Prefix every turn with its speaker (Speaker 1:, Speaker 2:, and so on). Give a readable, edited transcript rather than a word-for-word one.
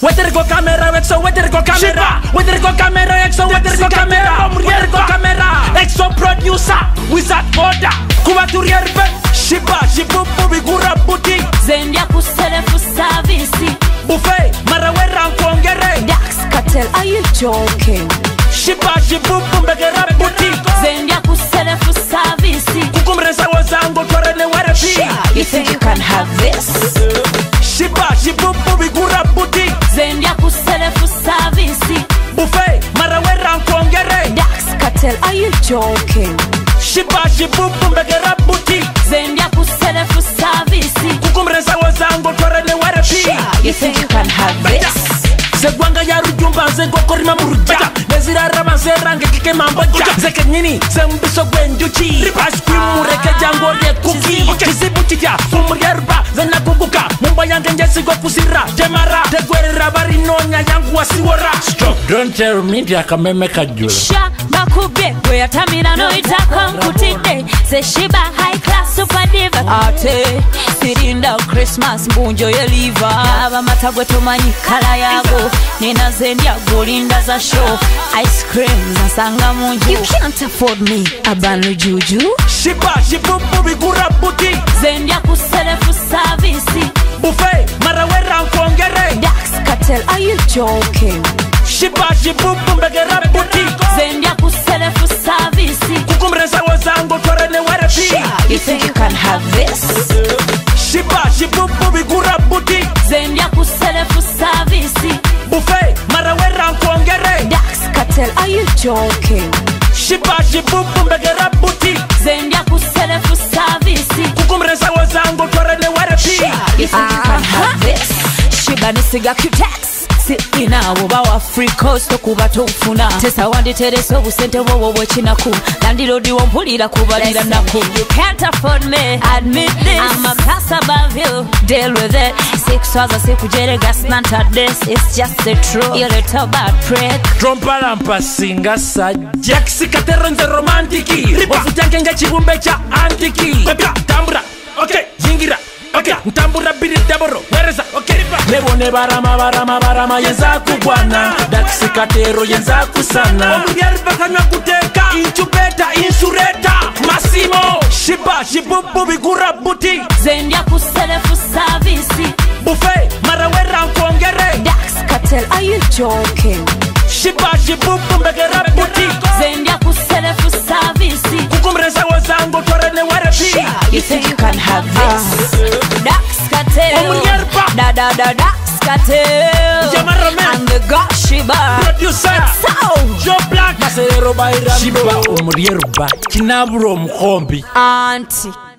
Speaker 1: Wetter go camera, exo, wetter go camera. Wetter go camera, exo, wetter go camera. Wetter go camera, exo producer, wizard border. Kuba turierbe, shiba, shibubu bigura buti.
Speaker 2: Zendia kuselefu service.
Speaker 1: Buffet, marawera kwongere.
Speaker 2: Dax Cartel, are you joking?
Speaker 1: Shiba, shibubu begera buti.
Speaker 2: Zendia kuselefu service.
Speaker 1: Kukumreza wazango torene werepi.
Speaker 2: You think you can have this?
Speaker 1: Shiba, shibubu bigura buti.
Speaker 2: Zendia kuselefu service.
Speaker 1: Buffet, marawera kwongere.
Speaker 2: Dax Cartel, are you joking?
Speaker 1: Shiba, shibubu begera buti.
Speaker 2: Zendia kuselefu service.
Speaker 1: Kukumreza wazango torene werepi.
Speaker 2: You think you can have this?
Speaker 1: Zegwanga ya rujumba zengo korima muruja. Nezira rama zerange kike mamboja. Zeke nini zembiso gwenjuchi. Ice cream mureke jango re kuki. Kizibu chitia sumurierba zena kukuka. Mumba yange njesi go kusira. Jemara tegwere rabari nonya yangu wasiwara. Stop, don't tell me dia kameme kajula.
Speaker 2: Sha bakube we atamira no itaka nkutide. Se shiba high class super diva. Ate sirinda Christmas mbunjo ye liva. Aba matagwe tumanyi kala yago. Nina zendia golinda za show. Ice cream zasanga munju. You can't afford me abanu juju.
Speaker 1: Shiba shibubu bigura buti.
Speaker 2: Zendia kuselefu service.
Speaker 1: Buffet marawera kwongere.
Speaker 2: Dax Cartel, are you joking?
Speaker 1: Shiba shibubu begera buti.
Speaker 2: Zendia kuselefu service.
Speaker 1: Kukumreza wazango torene werepi.
Speaker 2: You think you can have this?
Speaker 1: Shiba shibubu bigura buti.
Speaker 2: Zendia kuselefu service.
Speaker 1: Buffet marawera kwongere.
Speaker 2: Dax Cartel, are you joking?
Speaker 1: Shiba shibubu begera buti.
Speaker 2: Zendia kuselefu service.
Speaker 1: Kukumreza wazango torene werepi.
Speaker 2: You think you can have this? Shiba nisiga Q-Tex. Si inawo bawa free coast kuba tofuna. Tesa wandi tereso busente wowo chinaku. Landlord wompulira kubalira naku. You can't afford me, admit this. I'm a class above you, deal with it. 6 hours sikujere gas nanta this. It's just the truth. You're a little bad prick.
Speaker 1: Trompa lampa singa sajja. Katero nze romantiki. Ofutange nga chibumbe cha antiki. Tambura, okay, jingira. Okay, ntambura biri daboro, wereza, okay. Nebone barama yenza kubwana. Dax Cartel yenza kusana. Omuyerba kanywa kuteka. Incubator, insureta, Massimo. Shiba, shibubu bigura buti.
Speaker 2: Zendia kuselefu service.
Speaker 1: Buffet, marawera kwongere.
Speaker 2: Dax Cartel, are you joking?
Speaker 1: Shiba, shibubu begera buti.
Speaker 2: Zendia kuselefu service.
Speaker 1: Kukumreza wazango torene werepi.
Speaker 2: You think you can have this? Dax Cartel. Dax Cartel. I'm the Goshiba
Speaker 1: Producer Joe Black.
Speaker 2: Maserero Bayram.
Speaker 1: Shiba umurierba kinaburo mkombi.
Speaker 2: Auntie